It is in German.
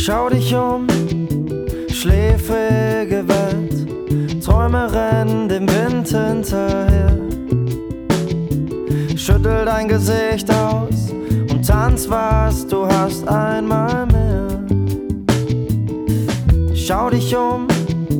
Schau dich um, schläfrige Welt, Träume rennen dem Wind hinterher. Schüttel dein Gesicht aus und tanz, was du hast, einmal mehr. Schau dich um,